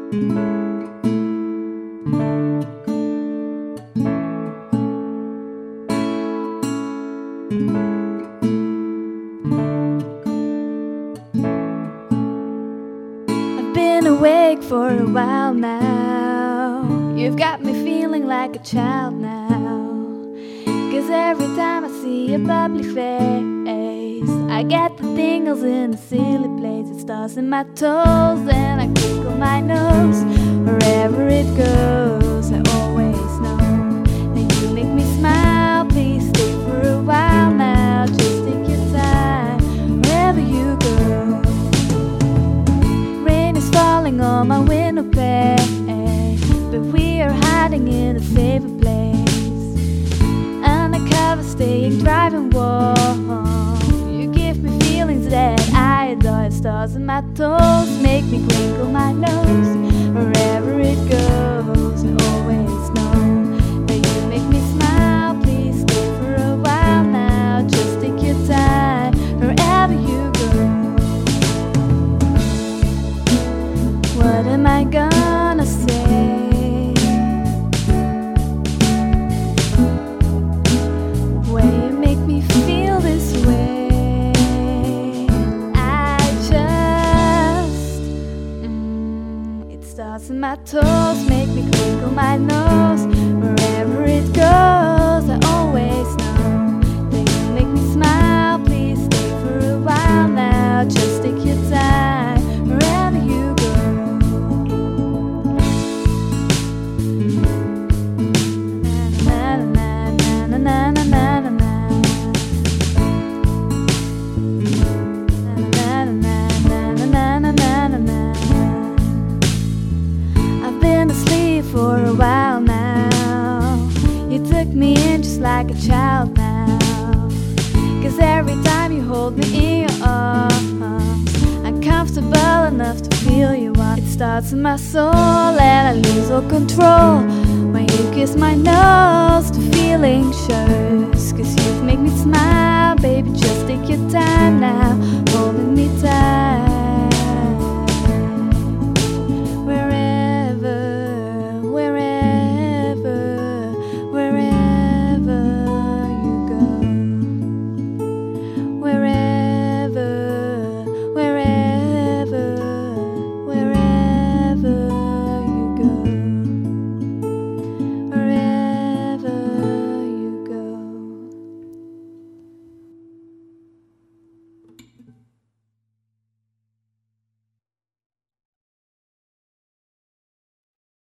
I've been awake for a while now. You've got me feeling like a child now. 'Cause every time I see your bubbly face, I get the tingles in a silly place. It starts in my toes and I crinkle my nose. Wherever it goes, I always know that you make me smile. Please stay for a while now. Just take your time, wherever you go. Rain is falling on my window pane, but we are hiding in a safer place. Undercover, staying, driving warm. You give me feelings that I adore. Stars in my toes make me crinkle my nose. Wherever it goes, I always know that you make me smile. Please stay for a while now. Just take your time, wherever you go. What am I gonna say? When you make me feel this way, I just it starts in my toes, make me crinkle my nose. Wherever it goes, I always know that you make me smile. Please stay for a while now. Just take your time, wherever you go. I've been asleep for a while now. You took me in just like a child now. 'Cause every time you hold me in your arms, I'm comfortable enough to feel you want. It starts in my soul and I lose all control. When you kiss my nose, the feeling shows. 'Cause you've made me smile, baby, just take your time now, holding me tight.